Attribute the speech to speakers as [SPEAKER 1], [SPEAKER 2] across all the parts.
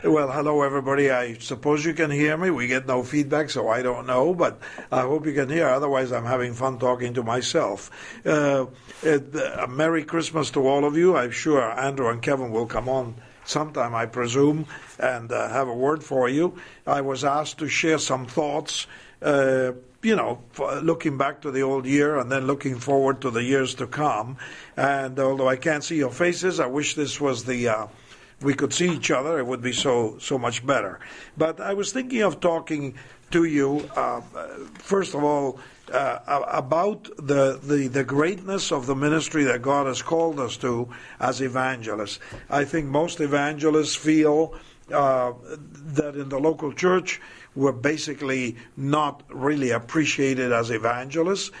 [SPEAKER 1] Well, hello everybody. I suppose you can hear me. We get no feedback, so I don't know, but I hope you can hear. Otherwise, I'm having fun talking to myself. A Merry Christmas to all of you. I'm sure Andrew and Kevin will come on sometime, I presume, and have a word for you. I was asked to share some thoughts, looking back to the old year and then looking forward to the years to come. And although I can't see your faces, I wish this was we could see each other. It would be so much better. But I was thinking of talking to you, first of all, about the greatness of the ministry that God has called us to as evangelists. I think most evangelists feel that in the local church we're basically not really appreciated as evangelists.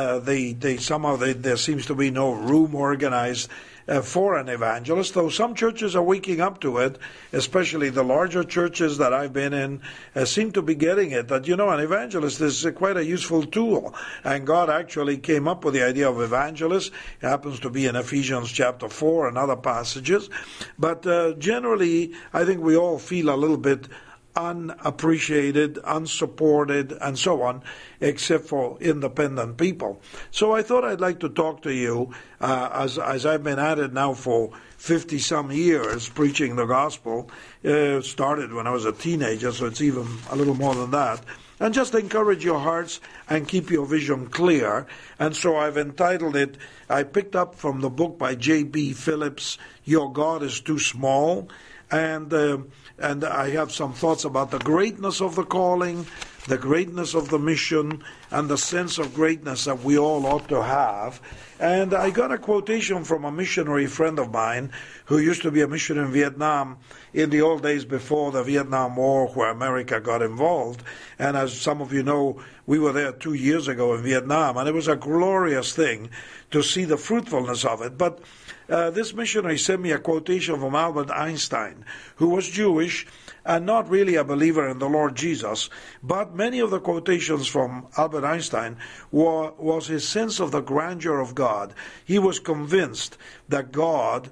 [SPEAKER 1] There seems to be no room organized for an evangelist, though some churches are waking up to it, especially the larger churches that I've been in seem to be getting it, that, an evangelist is quite a useful tool. And God actually came up with the idea of evangelists. It happens to be in Ephesians chapter 4 and other passages. But generally, I think we all feel a little bit unappreciated, unsupported, and so on, except for independent people. So I thought I'd like to talk to you, as I've been at it now for 50-some years, preaching the gospel. Started when I was a teenager, so it's even a little more than that. And just encourage your hearts and keep your vision clear. And so I've entitled it, I picked up from the book by J.B. Phillips, Your God is Too Small. And I have some thoughts about the greatness of the calling, the greatness of the mission, and the sense of greatness that we all ought to have. And I got a quotation from a missionary friend of mine who used to be a missionary in Vietnam in the old days before the Vietnam War, where America got involved. And as some of you know, we were there 2 years ago in Vietnam, and it was a glorious thing to see the fruitfulness of it. But this missionary sent me a quotation from Albert Einstein, who was Jewish and not really a believer in the Lord Jesus. But many of the quotations from Albert Einstein was his sense of the grandeur of God. He was convinced that God,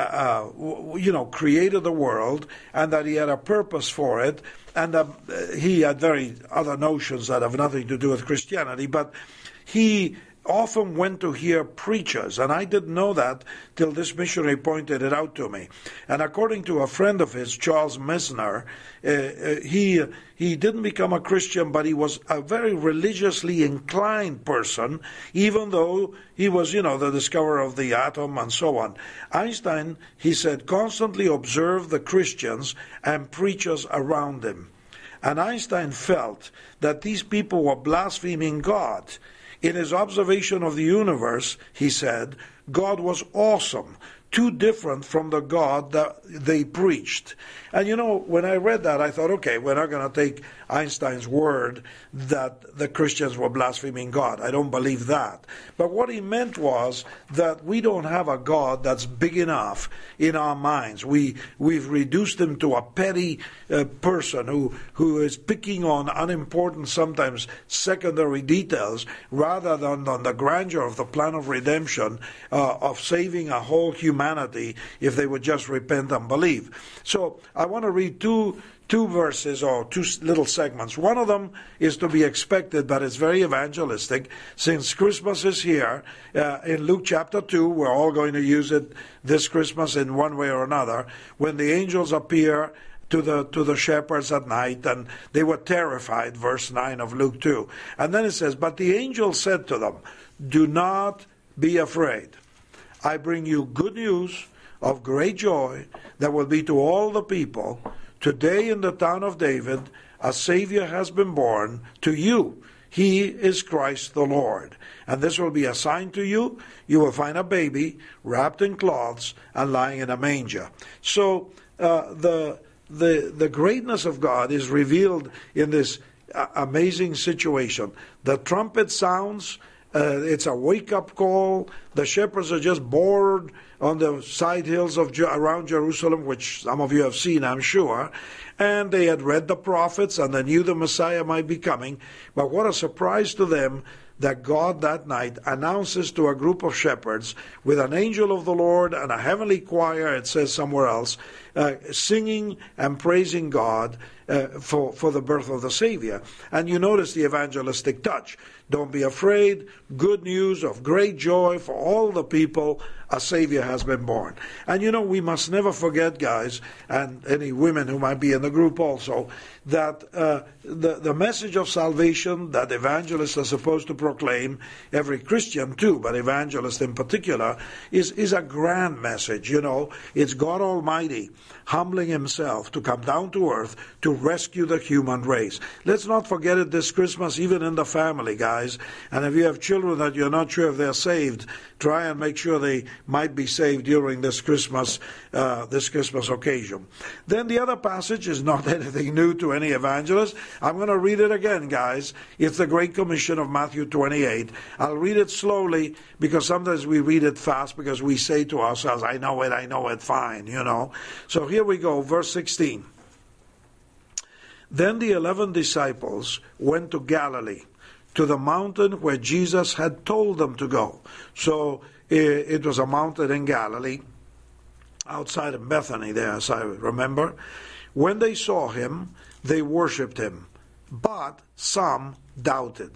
[SPEAKER 1] created the world and that he had a purpose for it, and he had very other notions that have nothing to do with Christianity, but he often went to hear preachers, and I didn't know that till this missionary pointed it out to me. And according to a friend of his, Charles Messner, he didn't become a Christian, but he was a very religiously inclined person, even though he was, the discoverer of the atom and so on. Einstein, he said, constantly observed the Christians and preachers around him. And Einstein felt that these people were blaspheming God. In his observation of the universe, he said, God was awesome, too different from the God that they preached. And when I read that, I thought, okay, we're not going to take Einstein's word that the Christians were blaspheming God. I don't believe that. But what he meant was that we don't have a God that's big enough in our minds. We've reduced him to a petty person who is picking on unimportant, sometimes secondary details, rather than on the grandeur of the plan of redemption, of saving a whole humanity if they would just repent and believe. So I want to read two verses or two little segments. One of them is to be expected, but it's very evangelistic. Since Christmas is here, in Luke chapter 2, we're all going to use it this Christmas in one way or another, when the angels appear to the shepherds at night, and they were terrified, verse 9 of Luke 2. And then it says, but the angel said to them, do not be afraid. I bring you good news of great joy that will be to all the people. Today in the town of David, a Savior has been born to you. He is Christ the Lord. And this will be a sign to you. You will find a baby wrapped in cloths and lying in a manger. So the greatness of God is revealed in this amazing situation. The trumpet sounds. It's a wake-up call. The shepherds are just bored on the side hills around Jerusalem, which some of you have seen, I'm sure. And they had read the prophets, and they knew the Messiah might be coming. But what a surprise to them that God that night announces to a group of shepherds with an angel of the Lord and a heavenly choir, it says somewhere else, singing and praising God for the birth of the Savior. And you notice the evangelistic touch. Don't be afraid. Good news of great joy for all the people. A Savior has been born. And we must never forget, guys, and any women who might be in the group also, that the message of salvation that evangelists are supposed to proclaim, every Christian too, but evangelists in particular, is a grand message. It's God Almighty humbling himself to come down to earth to rescue the human race. Let's not forget it this Christmas, even in the family, guys. And if you have children that you're not sure if they're saved, try and make sure they might be saved during this Christmas occasion. Then the other passage is not anything new to any evangelist. I'm going to read it again, guys. It's the Great Commission of Matthew 28. I'll read it slowly because sometimes we read it fast because we say to ourselves, I know it fine, So here we go, verse 16. Then the 11 disciples went to Galilee, to the mountain where Jesus had told them to go. So it was a mountain in Galilee, outside of Bethany there, as I remember. When they saw him, they worshipped him, but some doubted.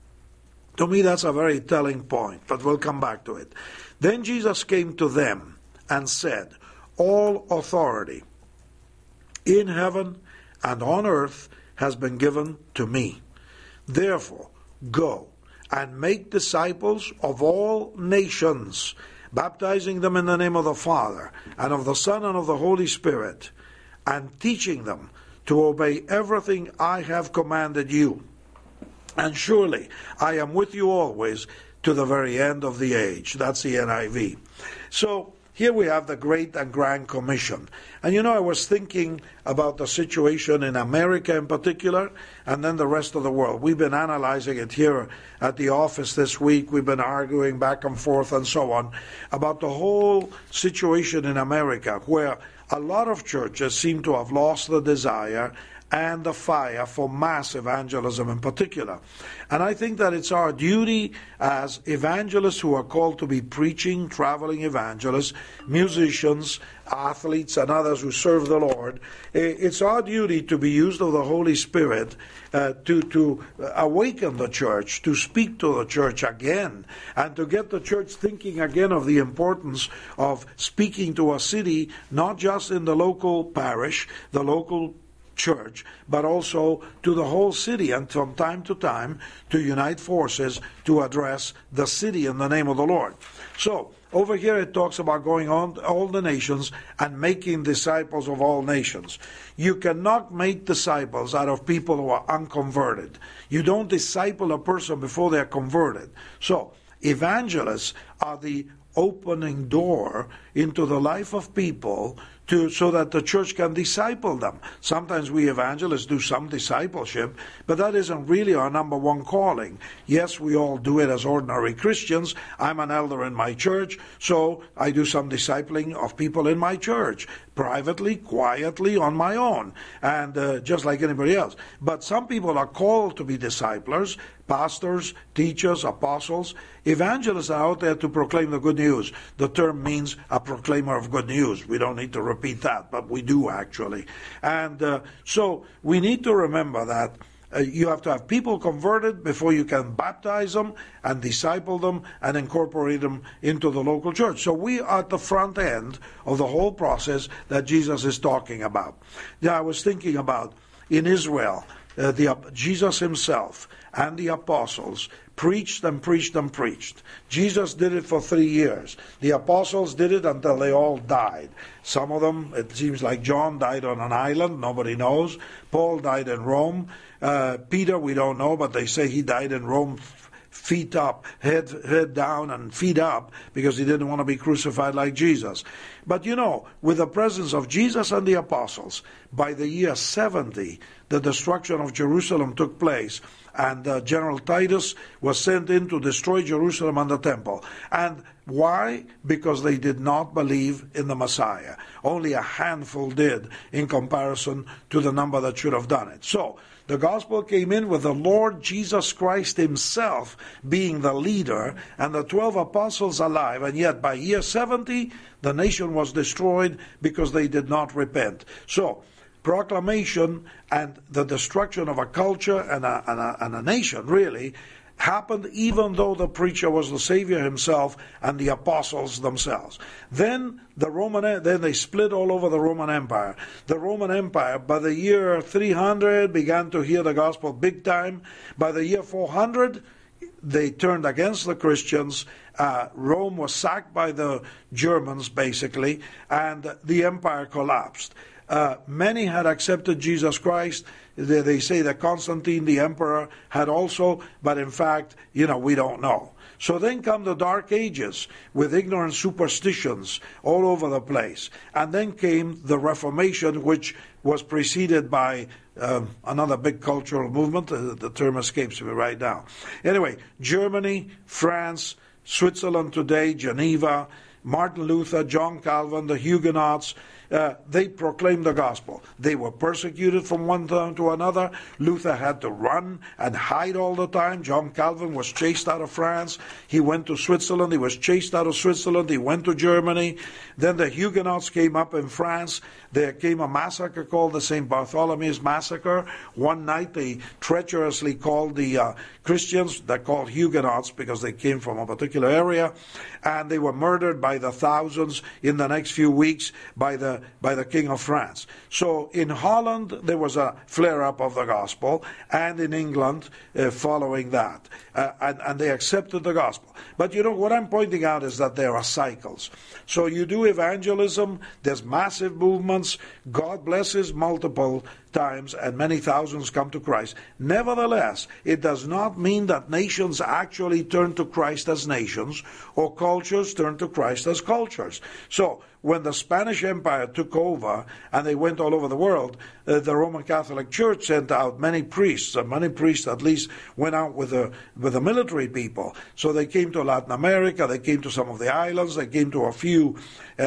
[SPEAKER 1] To me, that's a very telling point, but we'll come back to it. Then Jesus came to them and said, all authority in heaven and on earth has been given to me. Therefore, go and make disciples of all nations, baptizing them in the name of the Father, and of the Son, and of the Holy Spirit, and teaching them to obey everything I have commanded you. And surely I am with you always to the very end of the age. That's the NIV. So here we have the Great and Grand Commission. And I was thinking about the situation in America in particular, and then the rest of the world. We've been analyzing it here at the office this week. We've been arguing back and forth and so on about the whole situation in America, where a lot of churches seem to have lost the desire and the fire for mass evangelism in particular. And I think that it's our duty as evangelists who are called to be preaching, traveling evangelists, musicians, athletes, and others who serve the Lord. It's our duty to be used of the Holy Spirit to awaken the church, to speak to the church again, and to get the church thinking again of the importance of speaking to a city, not just in the local parish, the local church, but also to the whole city, and from time to time to unite forces to address the city in the name of the Lord. So over here it talks about going on all the nations and making disciples of all nations. You cannot make disciples out of people who are unconverted. You don't disciple a person before they're converted. So evangelists are the opening door into the life of people so that the church can disciple them. Sometimes we evangelists do some discipleship, but that isn't really our number one calling. Yes, we all do it as ordinary Christians. I'm an elder in my church, so I do some discipling of people in my church, privately, quietly, on my own, and just like anybody else. But some people are called to be disciplers, pastors, teachers, apostles. Evangelists are out there to proclaim the good news. The term means a proclaimer of good news. We don't need to repeat that, but we do actually. And so we need to remember that you have to have people converted before you can baptize them and disciple them and incorporate them into the local church. So we are at the front end of the whole process that Jesus is talking about. Now, I was thinking about in Israel, Jesus himself and the apostles preached and preached and preached. Jesus did it for 3 years. The apostles did it until they all died. Some of them, it seems like John died on an island, nobody knows. Paul died in Rome. Peter, we don't know, but they say he died in Rome feet up, head down and feet up, because he didn't want to be crucified like Jesus. But with the presence of Jesus and the apostles, by the year 70, the destruction of Jerusalem took place, and General Titus was sent in to destroy Jerusalem and the temple. And why? Because they did not believe in the Messiah. Only a handful did in comparison to the number that should have done it. So the gospel came in with the Lord Jesus Christ himself being the leader and the 12 apostles alive, and yet by year 70 the nation nation was destroyed because they did not repent. So, proclamation and the destruction of a culture and a nation, really, happened even though the preacher was the Savior himself and the apostles themselves. Then they split all over the Roman Empire. The Roman Empire, by the year 300, began to hear the gospel big time. By the year 400, they turned against the Christians. Rome was sacked by the Germans, basically, and the empire collapsed. Many had accepted Jesus Christ. They say that Constantine, the emperor, had also, but in fact, we don't know. So then come the Dark Ages with ignorant superstitions all over the place. And then came the Reformation, which was preceded by another big cultural movement. The term escapes me right now. Anyway, Germany, France, Switzerland today, Geneva, Martin Luther, John Calvin, the Huguenots, they proclaimed the gospel. They were persecuted from one time to another. Luther had to run and hide all the time. John Calvin was chased out of France. He went to Switzerland. He was chased out of Switzerland. He went to Germany. Then the Huguenots came up in France. There came a massacre called the St. Bartholomew's Massacre. One night they treacherously called the Christians, they're called Huguenots because they came from a particular area, and they were murdered by the thousands in the next few weeks by the King of France. So in Holland there was a flare-up of the gospel, and in England following that. And they accepted the gospel. But what I'm pointing out is that there are cycles. So you do evangelism, there's massive movements, God blesses multiple times, and many thousands come to Christ. Nevertheless, it does not mean that nations actually turn to Christ as nations, or cultures turn to Christ as cultures. So, when the Spanish Empire took over, and they went all over the world, the Roman Catholic Church sent out many priests. Many priests at least went out with the military people. So they came to Latin America, they came to some of the islands, they came to a few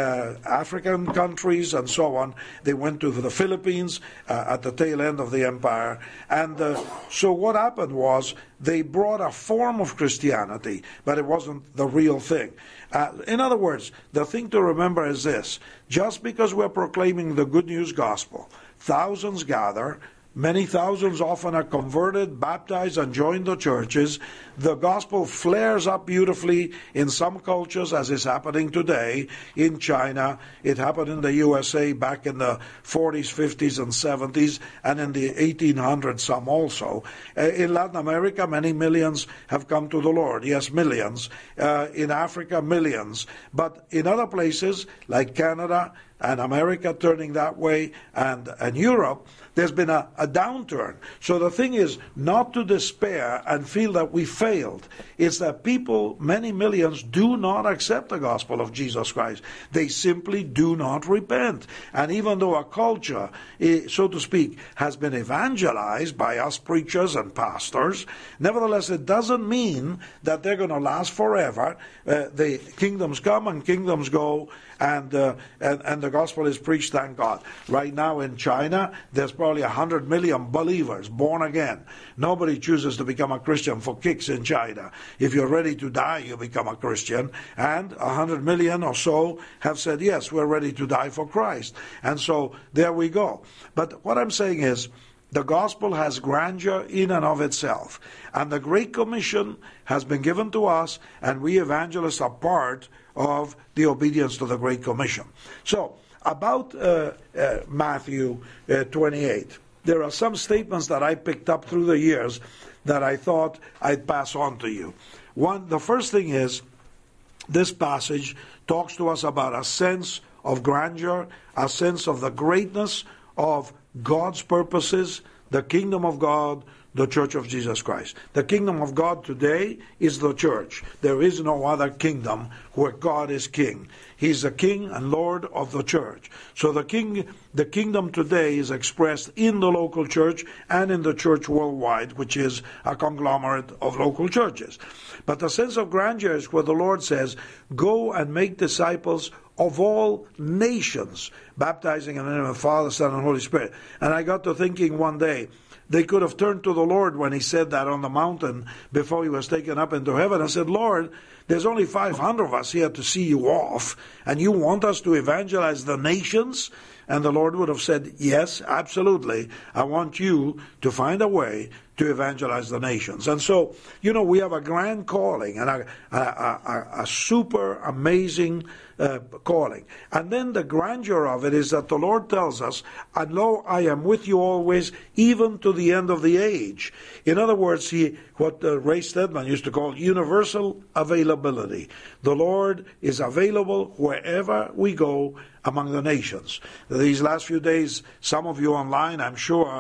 [SPEAKER 1] African countries, and so on. They went to the Philippines at the tail end of the empire. And so what happened was they brought a form of Christianity, but it wasn't the real thing. In other words, the thing to remember is this: just because we're proclaiming the good news gospel, thousands gather, many thousands often are converted, baptized, and join the churches. The gospel flares up beautifully in some cultures, as is happening today in China. It happened in the USA back in the 40s, 50s, and 70s, and in the 1800s some also. In Latin America, many millions have come to the Lord. Yes, millions. In Africa, millions. But in other places, like Canada and America turning that way, and Europe, there's been a downturn. So the thing is not to despair and feel that we failed. It's that people, many millions, do not accept the gospel of Jesus Christ. They simply do not repent. And even though a culture, so to speak, has been evangelized by us preachers and pastors, nevertheless it doesn't mean that they're going to last forever. The kingdoms come and kingdoms go, and the gospel is preached, thank God. Right now in China, there's probably 100 million believers born again. Nobody chooses to become a Christian for kicks in China. If you're ready to die, you become a Christian. And 100 million or so have said, yes, we're ready to die for Christ. And so there we go. But what I'm saying is, the gospel has grandeur in and of itself. And the Great Commission has been given to us, and we evangelists are part of the obedience to the Great Commission. So, about Matthew 28, there are some statements that I picked up through the years that I thought I'd pass on to you. The first thing is, this passage talks to us about a sense of grandeur, a sense of the greatness of God's purposes, the kingdom of God, the church of Jesus Christ. The kingdom of God today is the church. There is no other kingdom where God is king. He's the king and Lord of the church. So the the kingdom today is expressed in the local church and in the church worldwide, which is a conglomerate of local churches. But the sense of grandeur is where the Lord says, go and make disciples of all nations, baptizing in the name of the Father, Son, and Holy Spirit. And I got to thinking one day, they could have turned to the Lord when he said that on the mountain before he was taken up into heaven and said, Lord, there's only 500 of us here to see you off, and you want us to evangelize the nations? And the Lord would have said, yes, absolutely. I want you to find a way to evangelize the nations. And so, we have a grand calling and a super amazing calling. And then the grandeur of it is that the Lord tells us, and lo, I am with you always, even to the end of the age. In other words, what Ray Stedman used to call universal availability. The Lord is available wherever we go among the nations. These last few days, some of you online, I'm sure,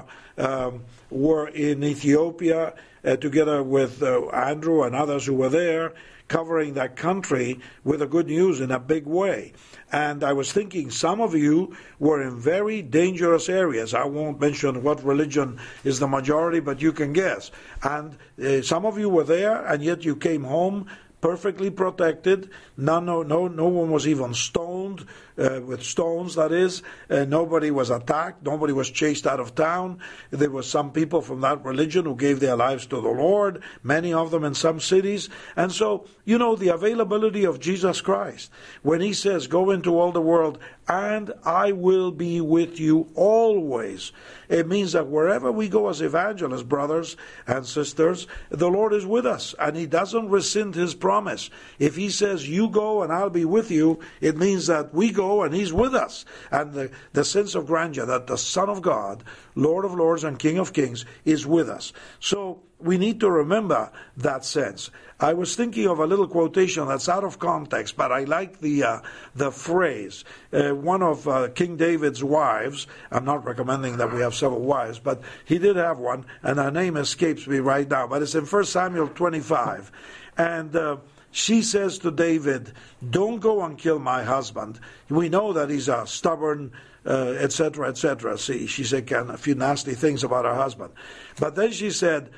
[SPEAKER 1] were in Ethiopia together with Andrew and others who were there, covering that country with the good news in a big way. And I was thinking some of you were in very dangerous areas. I won't mention what religion is the majority, but you can guess. And some of you were there, and yet you came home perfectly protected. No one was even stoned with stones, that is. Nobody was attacked. Nobody was chased out of town. There were some people from that religion who gave their lives to the Lord, many of them in some cities. And so, the availability of Jesus Christ, when he says, go into all the world, and I will be with you always. It means that wherever we go as evangelists, brothers and sisters, the Lord is with us, and he doesn't rescind his promise. If he says, you go and I'll be with you, it means that we go and he's with us. And the sense of grandeur that the Son of God, Lord of Lords and King of Kings, is with us. So we need to remember that sense. I was thinking of a little quotation that's out of context, but I like the phrase. One of King David's wives, I'm not recommending that we have several wives, but he did have one, and her name escapes me right now, but it's in 1 Samuel 25. And she says to David, don't go and kill my husband. We know that he's a stubborn, etc., etc. See, she said a few nasty things about her husband. But then she said,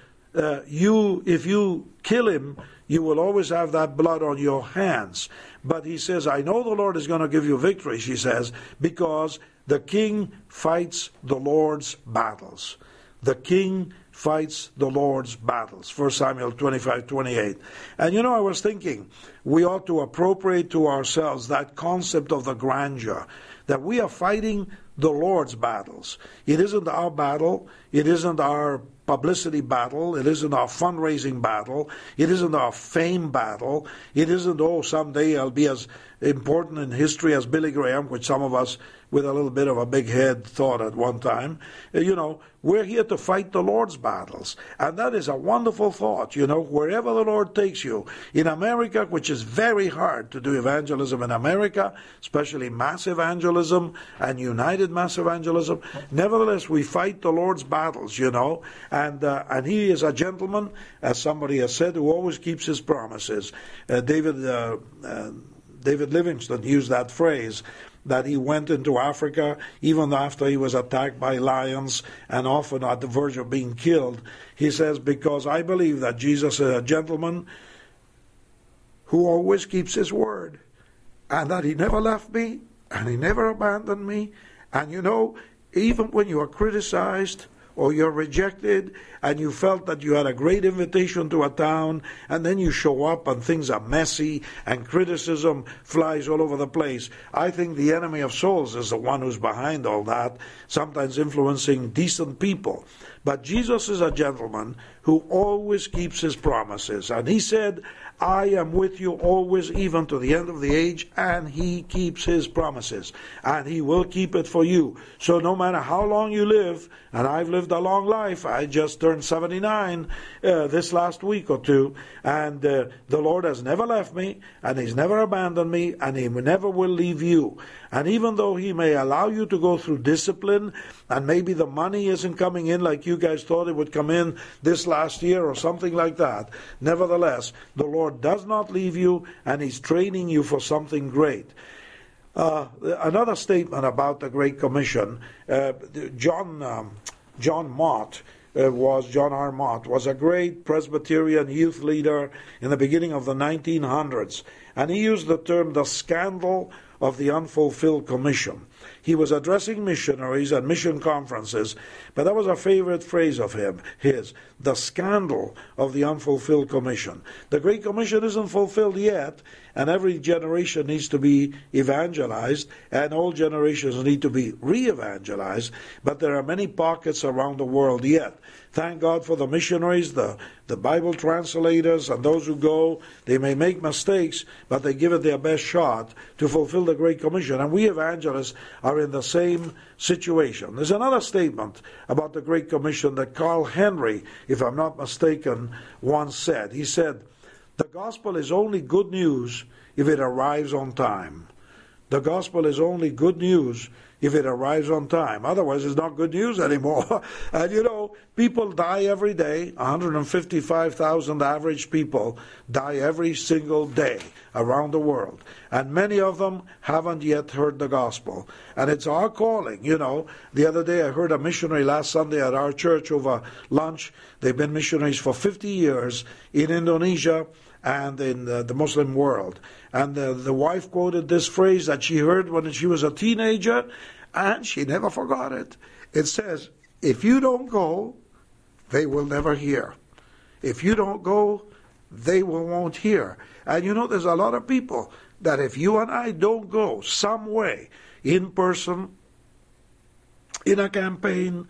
[SPEAKER 1] if you kill him, you will always have that blood on your hands. But he says, I know the Lord is going to give you victory, she says, because the king fights the Lord's battles. The king fights the Lord's battles. 1 Samuel 25:28. And I was thinking, we ought to appropriate to ourselves that concept of the grandeur, that we are fighting the Lord's battles. It isn't our battle. It isn't our publicity battle. It isn't our fundraising battle. It isn't our fame battle. It isn't, someday I'll be as important in history as Billy Graham, which some of us with a little bit of a big head thought at one time. We're here to fight the Lord's battles. And that is a wonderful thought, wherever the Lord takes you. In America, which is very hard to do evangelism in America, especially mass evangelism and united mass evangelism, nevertheless, we fight the Lord's battles, and he is a gentleman, as somebody has said, who always keeps his promises. David Livingston used that phrase, that he went into Africa even after he was attacked by lions and often at the verge of being killed. He says, because I believe that Jesus is a gentleman who always keeps his word, and that he never left me, and he never abandoned me. And even when you are criticized or you're rejected and you felt that you had a great invitation to a town, and then you show up and things are messy and criticism flies all over the place, I think the enemy of souls is the one who's behind all that, sometimes influencing decent people. But Jesus is a gentleman who always keeps his promises. And he said, I am with you always, even to the end of the age, and he keeps his promises. And he will keep it for you. So no matter how long you live, and I've lived a long life, I just turned 79 this last week or two, and the Lord has never left me, and he's never abandoned me, and he never will leave you. And even though he may allow you to go through discipline, and maybe the money isn't coming in like you guys thought it would come in this last year or something like that, nevertheless, the Lord does not leave you, and he's training you for something great. Another statement about the Great Commission, John Mott, John R. Mott, was a great Presbyterian youth leader in the beginning of the 1900s, and he used the term the scandal of the unfulfilled commission. He was addressing missionaries and mission conferences, but that was a favorite phrase of his, the scandal of the unfulfilled commission. The Great Commission isn't fulfilled yet, and every generation needs to be evangelized, and all generations need to be re-evangelized, but there are many pockets around the world yet. Thank God for the missionaries, the Bible translators, and those who go. They may make mistakes, but they give it their best shot to fulfill the Great Commission. And we evangelists are in the same situation. There's another statement about the Great Commission that Carl Henry, if I'm not mistaken, once said. He said, "The gospel is only good news if it arrives on time." The gospel is only good news if it arrives on time. Otherwise, it's not good news anymore. And people die every day. 155,000 average people die every single day around the world. And many of them haven't yet heard the gospel. And it's our calling. The other day I heard a missionary last Sunday at our church over lunch. They've been missionaries for 50 years in Indonesia and in the Muslim world. And the wife quoted this phrase that she heard when she was a teenager, and she never forgot it. It says, if you don't go, they will never hear. If you don't go, they won't hear. And there's a lot of people that if you and I don't go some way, in person, in a campaign,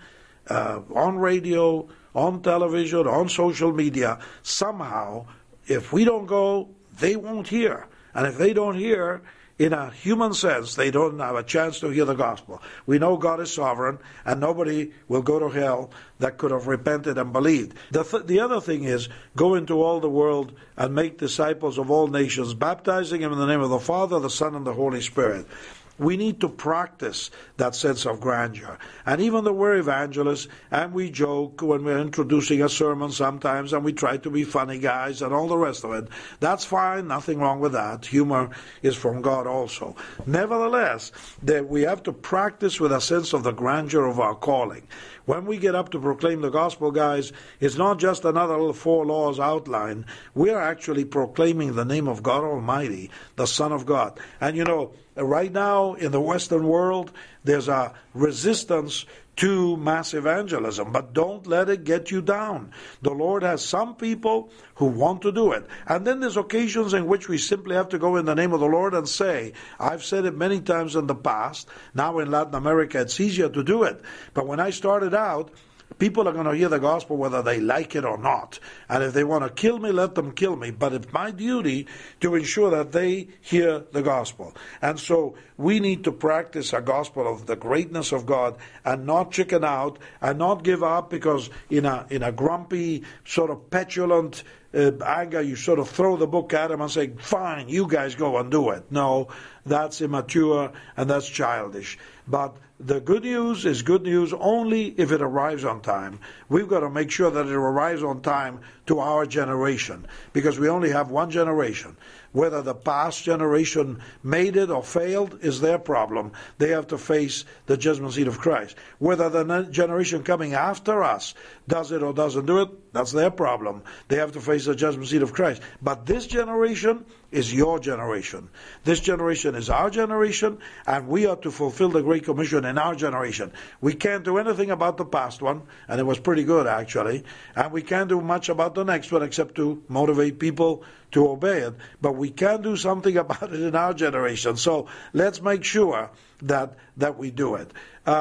[SPEAKER 1] on radio, on television, on social media, somehow, if we don't go, they won't hear. And if they don't hear, in a human sense, they don't have a chance to hear the gospel. We know God is sovereign, and nobody will go to hell that could have repented and believed. The other thing is, go into all the world and make disciples of all nations, baptizing them in the name of the Father, the Son, and the Holy Spirit. We need to practice that sense of grandeur. And even though we're evangelists, and we joke when we're introducing a sermon sometimes, and we try to be funny guys and all the rest of it, that's fine, nothing wrong with that. Humor is from God also. Nevertheless, we have to practice with a sense of the grandeur of our calling. When we get up to proclaim the gospel, guys, it's not just another little 4 laws outline. We are actually proclaiming the name of God Almighty, the Son of God. And right now in the Western world, there's a resistance to mass evangelism, but don't let it get you down. The Lord has some people who want to do it. And then there's occasions in which we simply have to go in the name of the Lord and say, I've said it many times in the past, now in Latin America it's easier to do it. But when I started out, people are going to hear the gospel whether they like it or not. And if they want to kill me, let them kill me. But it's my duty to ensure that they hear the gospel. And so we need to practice a gospel of the greatness of God and not chicken out and not give up because in a grumpy, sort of petulant anger, you sort of throw the book at them and say, fine, you guys go and do it. No, that's immature and that's childish. But the good news is good news only if it arrives on time. We've got to make sure that it arrives on time to our generation, because we only have one generation. Whether the past generation made it or failed is their problem. They have to face the judgment seat of Christ. Whether the generation coming after us does it or doesn't do it, that's their problem. They have to face the judgment seat of Christ. But this generation is your generation. This generation is our generation, and we are to fulfill the Great Commission in our generation. We can't do anything about the past one, and it was pretty good actually, and we can't do much about the next one except to motivate people to obey it, but we can do something about it in our generation. So let's make sure that we do it.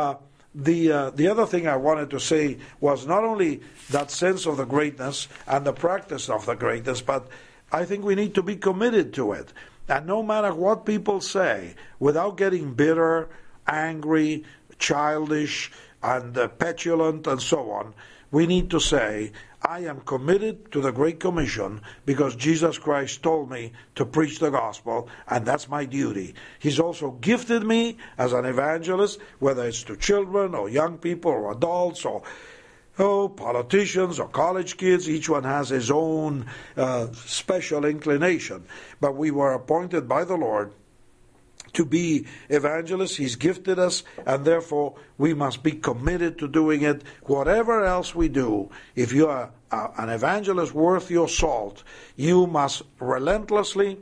[SPEAKER 1] The other thing I wanted to say was not only that sense of the greatness and the practice of the greatness, but I think we need to be committed to it. And no matter what people say, without getting bitter, angry, childish, and petulant, and so on, we need to say, I am committed to the Great Commission because Jesus Christ told me to preach the gospel, and that's my duty. He's also gifted me as an evangelist, whether it's to children or young people or adults or politicians or college kids. Each one has his own special inclination. But we were appointed by the Lord to be evangelists. He's gifted us, and therefore we must be committed to doing it. Whatever else we do, if you are an evangelist worth your salt, you must relentlessly,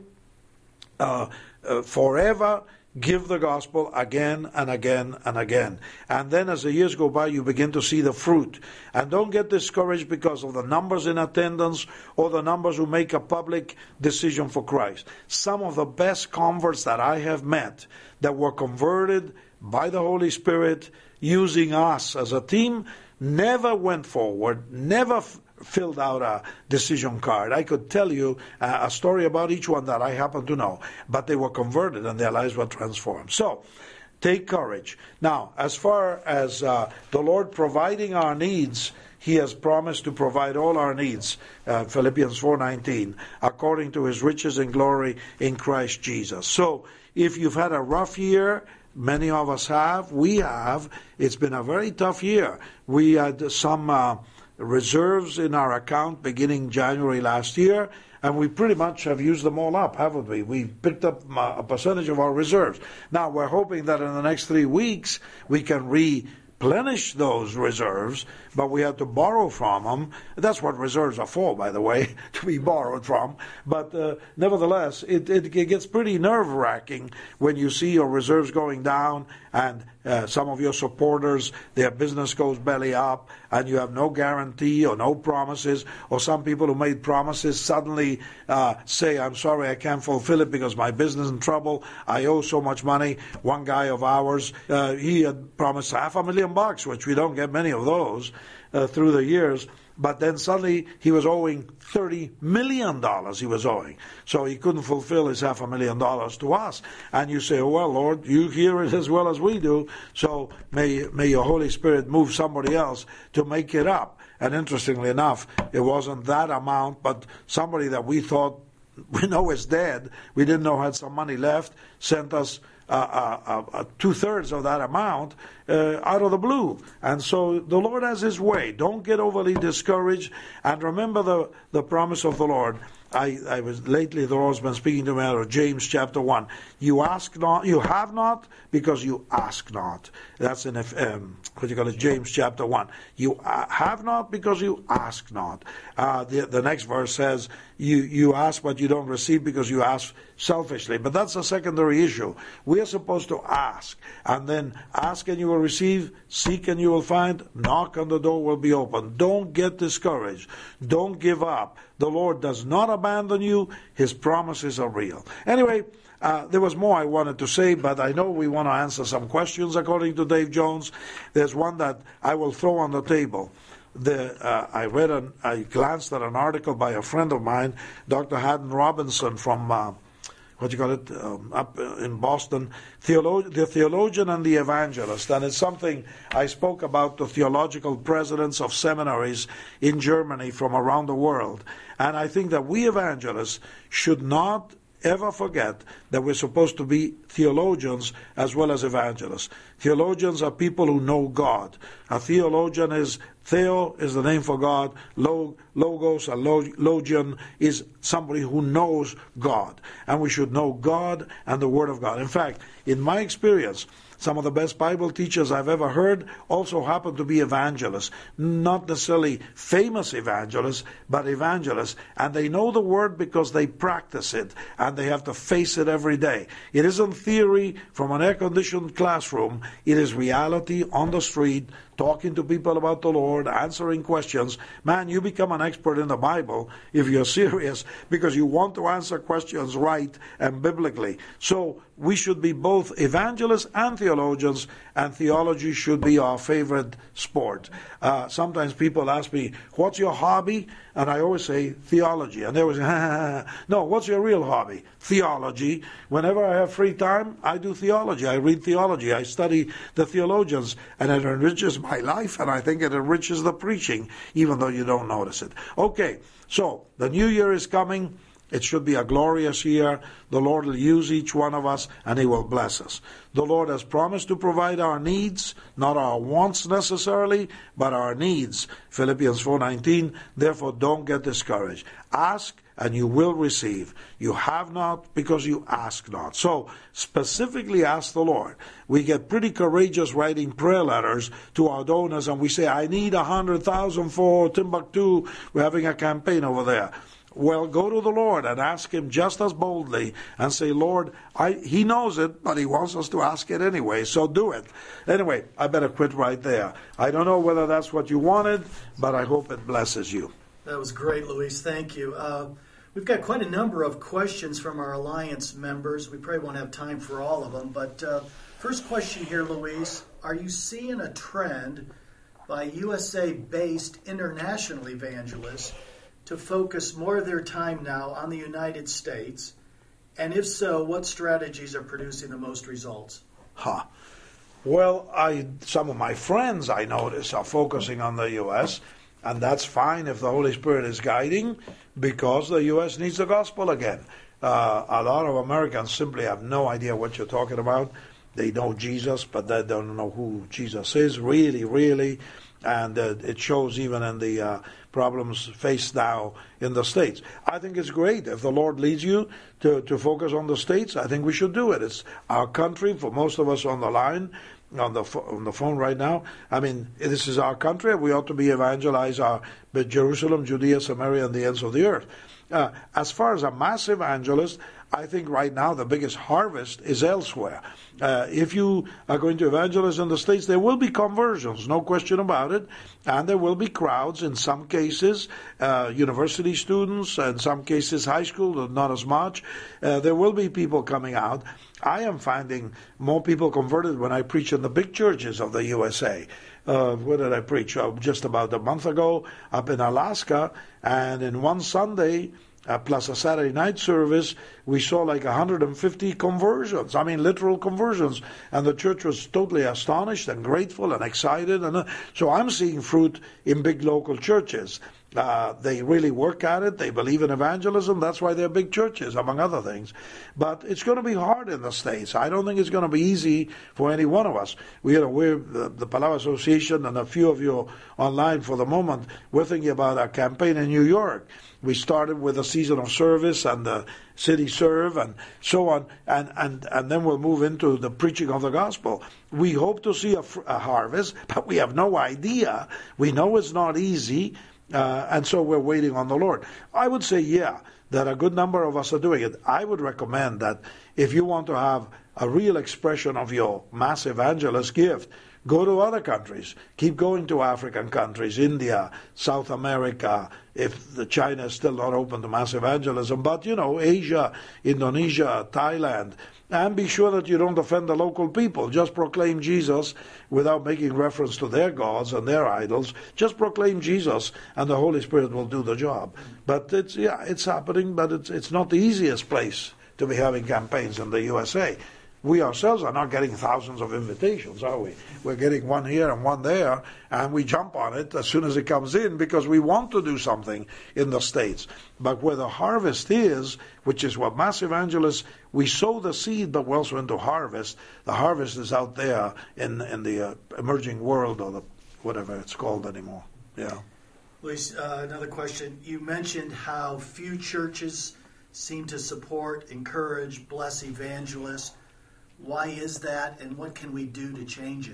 [SPEAKER 1] forever give the gospel again and again and again. And then as the years go by, you begin to see the fruit. And don't get discouraged because of the numbers in attendance or the numbers who make a public decision for Christ. Some of the best converts that I have met that were converted by the Holy Spirit using us as a team never went forward, never filled out a decision card. I could tell you a story about each one that I happen to know, but they were converted and their lives were transformed. So, take courage. Now, as far as the Lord providing our needs, He has promised to provide all our needs, Philippians 4:19, according to His riches and glory in Christ Jesus. So, if you've had a rough year, many of us have, we have, it's been a very tough year. We had some reserves in our account beginning January last year, and we pretty much have used them all up, haven't we? We've picked up a percentage of our reserves. Now, we're hoping that in the next 3 weeks we can replenish those reserves, but we have to borrow from them. That's what reserves are for, by the way, to be borrowed from. But nevertheless, it gets pretty nerve-wracking when you see your reserves going down and some of your supporters, their business goes belly up, and you have no guarantee or no promises, or some people who made promises suddenly say, I'm sorry, I can't fulfill it because my business is in trouble, I owe so much money. One guy of ours, he had promised $500,000, which we don't get many of those through the years. But then suddenly he was owing $30 million he was owing. So he couldn't fulfill his $500,000 to us. And you say, well, Lord, you hear it as well as we do. So may your Holy Spirit move somebody else to make it up. And interestingly enough, it wasn't that amount, but somebody that we thought we know is dead, we didn't know had some money left, sent us 2/3 of that amount out of the blue. And so the Lord has His way. Don't get overly discouraged. And remember the promise of the Lord. I was lately, the Lord's been speaking to me out of James chapter 1. You ask not, you have not because you ask not. That's in James chapter 1. You have not because you ask not. The next verse says, you ask but you don't receive because you ask selfishly. But that's a secondary issue. We are supposed to ask. And then ask and you will receive, seek and you will find, knock and the door will be open. Don't get discouraged. Don't give up. The Lord does not abandon you. His promises are real. Anyway, there was more I wanted to say, but I know we want to answer some questions according to Dave Jones. There's one that I will throw on the table. I glanced at an article by a friend of mine, Dr. Haddon Robinson from up in Boston, the theologian and the evangelist. And it's something I spoke about, the theological presidents of seminaries in Germany from around the world. And I think that we evangelists should not ever forget that we're supposed to be theologians as well as evangelists. Theologians are people who know God. A theologian is, theo is the name for God, logos, a logian is somebody who knows God. And we should know God and the Word of God. In fact, in my experience, some of the best Bible teachers I've ever heard also happen to be evangelists. Not necessarily famous evangelists, but evangelists. And they know the Word because they practice it. And they have to face it every day. It isn't theory from an air-conditioned classroom. It is reality on the street, talking to people about the Lord, answering questions. Man, you become an expert in the Bible if you're serious, because you want to answer questions right and biblically. So we should be both evangelists and theologians, and theology should be our favorite sport. Sometimes people ask me, what's your hobby? And I always say theology. And they always say, no, what's your real hobby? Theology. Whenever I have free time, I do theology. I read theology. I study the theologians. And it enriches my life, and I think it enriches the preaching, even though you don't notice it. Okay, so the new year is coming. It should be a glorious year. The Lord will use each one of us, and He will bless us. The Lord has promised to provide our needs, not our wants necessarily, but our needs. Philippians 4:19, therefore don't get discouraged. Ask, and you will receive. You have not because you ask not. So, specifically ask the Lord. We get pretty courageous writing prayer letters to our donors, and we say, I need 100,000 for Timbuktu. We're having a campaign over there. Well, go to the Lord and ask Him just as boldly and say, Lord, He knows it, but He wants us to ask it anyway, so do it. Anyway, I better quit right there. I don't know whether that's what you wanted, but I hope it blesses you.
[SPEAKER 2] That was great, Luis. Thank you. We've got quite a number of questions from our Alliance members. We probably won't have time for all of them, but first question here, Luis. Are you seeing a trend by USA-based international evangelists to focus more of their time now on the United States? And if so, what strategies are producing the most results?
[SPEAKER 1] Well, some of my friends, I notice, are focusing on the U.S., and that's fine if the Holy Spirit is guiding, because the U.S. needs the gospel again. A lot of Americans simply have no idea what you're talking about. They know Jesus, but they don't know who Jesus is, really. And it shows even in the problems faced now in the States. I think it's great. If the Lord leads you to focus on the States, I think we should do it. It's our country, for most of us on the line, on the phone right now. I mean, this is our country. We ought to be evangelize Jerusalem, Judea, Samaria, and the ends of the earth. As far as a mass evangelist, I think right now the biggest harvest is elsewhere. If you are going to evangelize in the States, there will be conversions, no question about it. And there will be crowds, in some cases, university students, in some cases high school, not as much. There will be people coming out. I am finding more people converted when I preach in the big churches of the USA. Where did I preach? Just about a month ago up in Alaska, and in one Sunday, plus a Saturday night service, we saw like 150 conversions. I mean, literal conversions. And the church was totally astonished and grateful and excited. And so I'm seeing fruit in big local churches. They really work at it. They believe in evangelism. That's why they're big churches, among other things. But it's going to be hard in the States. I don't think it's going to be easy for any one of us. We're the Palau Association, and a few of you online for the moment, we're thinking about a campaign in New York. We started with a season of service and the city serve and so on, and then we'll move into the preaching of the gospel. We hope to see a harvest, but we have no idea. We know it's not easy. And so we're waiting on the Lord. I would say, that a good number of us are doing it. I would recommend that if you want to have a real expression of your mass evangelist gift, go to other countries. Keep going to African countries, India, South America, if China is still not open to mass evangelism. But, Asia, Indonesia, Thailand. And be sure that you don't offend the local people. Just proclaim Jesus without making reference to their gods and their idols. Just proclaim Jesus, and the Holy Spirit will do the job. But it's happening, but it's not the easiest place to be having campaigns in the USA. We ourselves are not getting thousands of invitations, are we? We're getting one here and one there, and we jump on it as soon as it comes in because we want to do something in the States. But where the harvest is, which is what mass evangelists, we sow the seed, but we're also into harvest. The harvest is out there in the emerging world, or whatever it's called anymore. Yeah.
[SPEAKER 2] Luis, another question. You mentioned how few churches seem to support, encourage, bless evangelists. Why is that, and what can we do to change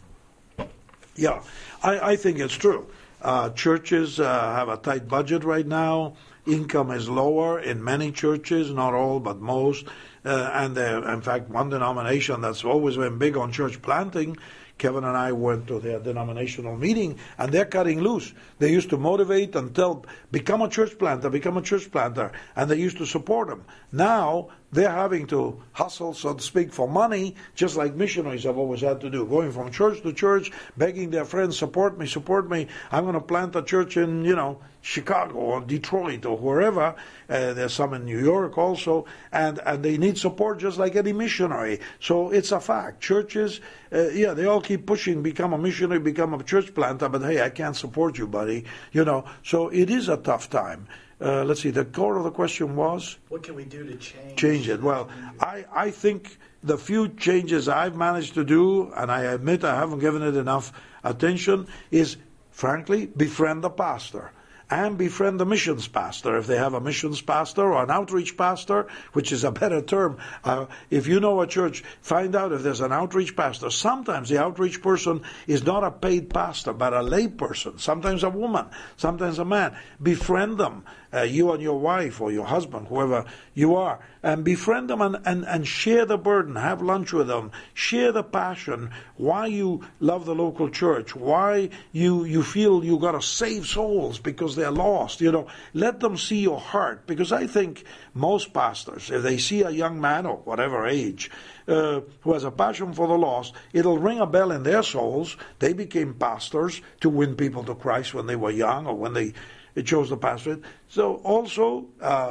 [SPEAKER 2] it?
[SPEAKER 1] Yeah, I think it's true. Churches have a tight budget right now. Income is lower in many churches, not all, but most. And in fact, one denomination that's always been big on church planting, Kevin and I went to their denominational meeting, and they're cutting loose. They used to motivate and tell, become a church planter, and they used to support them. Now, they're having to hustle, so to speak, for money, just like missionaries have always had to do, going from church to church, begging their friends, support me, I'm going to plant a church in, Chicago or Detroit or wherever. There's some in New York also, and they need support just like any missionary. So it's a fact. Churches, they all keep pushing, become a missionary, become a church planter, but hey, I can't support you, buddy. So it is a tough time. Let's see, the core of the question was?
[SPEAKER 2] What can we do to
[SPEAKER 1] change it? Well, I think the few changes I've managed to do, and I admit I haven't given it enough attention, is, frankly, befriend the pastor. And befriend the missions pastor, if they have a missions pastor or an outreach pastor, which is a better term. If you know a church, find out if there's an outreach pastor. Sometimes the outreach person is not a paid pastor, but a lay person. Sometimes a woman, sometimes a man. Befriend them, you and your wife or your husband, whoever you are. And befriend them and share the burden. Have lunch with them. Share the passion. Why you love the local church. Why you feel you got to save souls because they're lost. Let them see your heart. Because I think most pastors, if they see a young man of whatever age who has a passion for the lost, it'll ring a bell in their souls. They became pastors to win people to Christ when they were young or when they chose the pastorate. So also,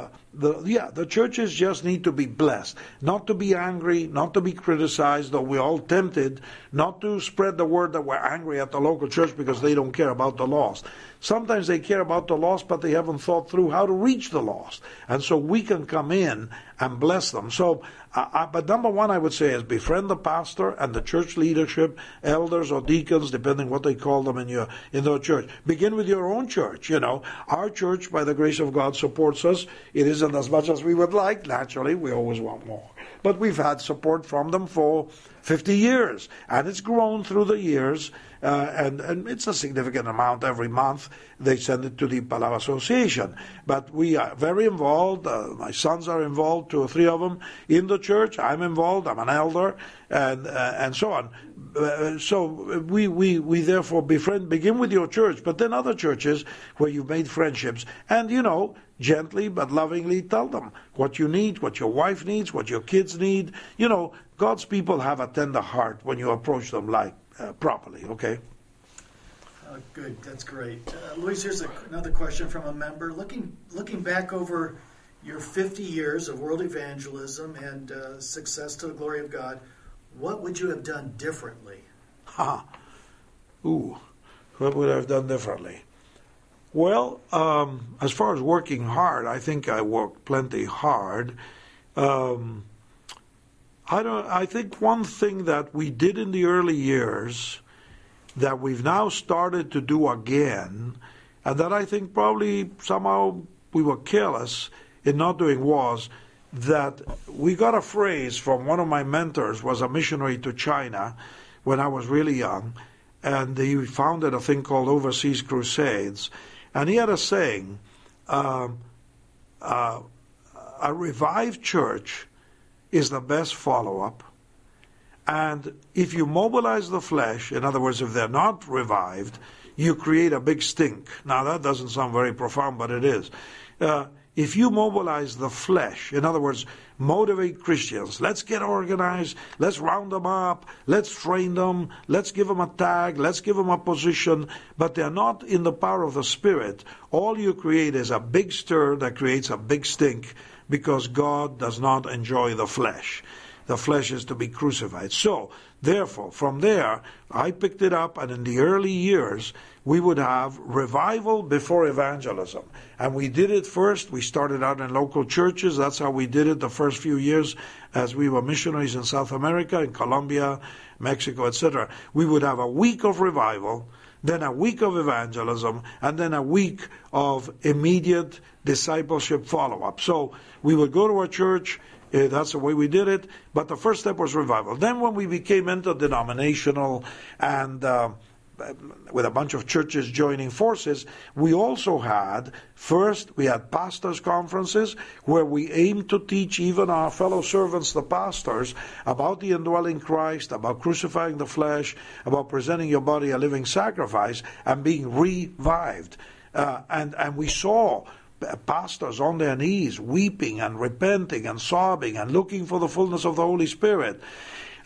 [SPEAKER 1] the churches just need to be blessed, not to be angry, not to be criticized, though we're all tempted, not to spread the word that we're angry at the local church because they don't care about the lost. Sometimes they care about the lost, but they haven't thought through how to reach the lost. And so we can come in and bless them. So, but number one, I would say is befriend the pastor and the church leadership, elders or deacons, depending what they call them in their church. Begin with your own church. Our church, by the grace of God, supports us. It isn't as much as we would like. Naturally, we always want more. But we've had support from them for 50 years, and it's grown through the years. And it's a significant amount every month. They send it to the Palau Association. But we are very involved. My sons are involved, 2 or 3 of them, in the church. I'm involved. I'm an elder, and so on. So we therefore begin with your church, but then other churches where you've made friendships. And, gently but lovingly tell them what you need, what your wife needs, what your kids need. God's people have a tender heart when you approach them properly, okay?
[SPEAKER 2] Good, that's great. Luis, here's another question from a member. Looking back over your 50 years of world evangelism and success to the glory of God, what would you have done differently?
[SPEAKER 1] What would I have done differently? Well, as far as working hard, I think I worked plenty hard. I think one thing that we did in the early years that we've now started to do again, and that I think probably somehow we were careless in not doing, was that we got a phrase from one of my mentors, was a missionary to China when I was really young, and he founded a thing called Overseas Crusades, and he had a saying, a revived church is the best follow-up. And if you mobilize the flesh, in other words, if they're not revived, you create a big stink. Now, that doesn't sound very profound, but it is. If you mobilize the flesh, in other words, motivate Christians, let's get organized, let's round them up, let's train them, let's give them a tag, let's give them a position, but they're not in the power of the Spirit, all you create is a big stir that creates a big stink, because God does not enjoy the flesh. The flesh is to be crucified. So, therefore, from there, I picked it up, and in the early years, we would have revival before evangelism. And we did it first. We started out in local churches. That's how we did it the first few years as we were missionaries in South America, in Colombia, Mexico, etc. We would have a week of revival, then a week of evangelism, and then a week of immediate discipleship follow-up. So we would go to a church. That's the way we did it. But the first step was revival. Then when we became interdenominational and with a bunch of churches joining forces, we also had, first, we had pastors' conferences where we aimed to teach even our fellow servants, the pastors, about the indwelling Christ, about crucifying the flesh, about presenting your body a living sacrifice, and being revived. And we saw pastors on their knees, weeping and repenting and sobbing and looking for the fullness of the Holy Spirit.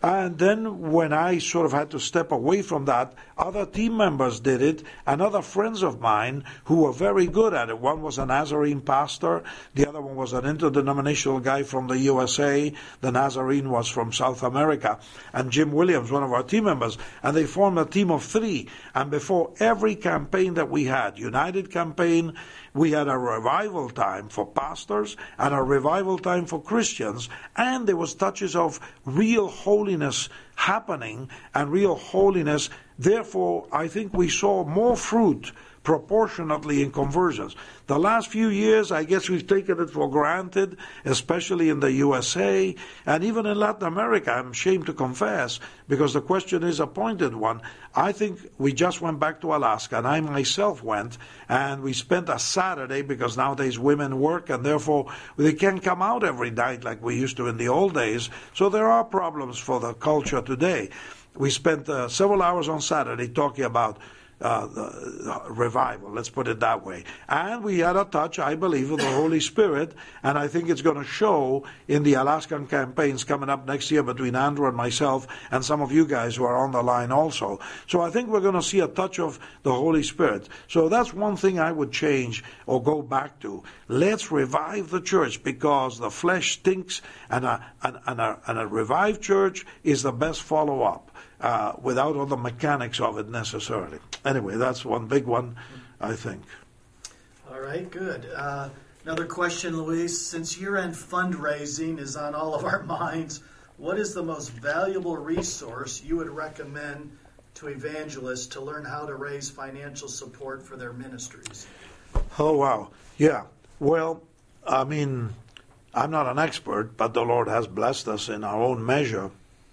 [SPEAKER 1] And then when I sort of had to step away from that, other team members did it, and other friends of mine who were very good at it. One was a Nazarene pastor, the other one was an interdenominational guy from the USA, the Nazarene was from South America, and Jim Williams, one of our team members, and they formed a team of 3. And before every campaign that we had, United campaign, we had a revival time for pastors and a revival time for Christians, and there was touches of real holiness happening and real holiness. Therefore, I think we saw more fruit proportionately in conversions. The last few years, I guess we've taken it for granted, especially in the USA and even in Latin America, I'm ashamed to confess, because the question is a pointed one. I think we just went back to Alaska, and I myself went, and we spent a Saturday, because nowadays women work, and therefore they can't come out every night like we used to in the old days. So there are problems for the culture today. We spent several hours on Saturday talking about the revival, let's put it that way. And we had a touch, I believe, of the Holy Spirit, and I think it's going to show in the Alaskan campaigns coming up next year between Andrew and myself and some of you guys who are on the line also. So I think we're going to see a touch of the Holy Spirit. So that's one thing I would change or go back to. Let's revive the church, because the flesh stinks, and a revived church is the best follow-up. Without all the mechanics of it necessarily. Anyway, that's one big one, I think.
[SPEAKER 2] All right, good. Another question, Luis. Since year-end fundraising is on all of our minds, what is the most valuable resource you would recommend to evangelists to learn how to raise financial support for their ministries?
[SPEAKER 1] Oh, wow. Yeah. Well, I mean, I'm not an expert, but the Lord has blessed us in our own measure.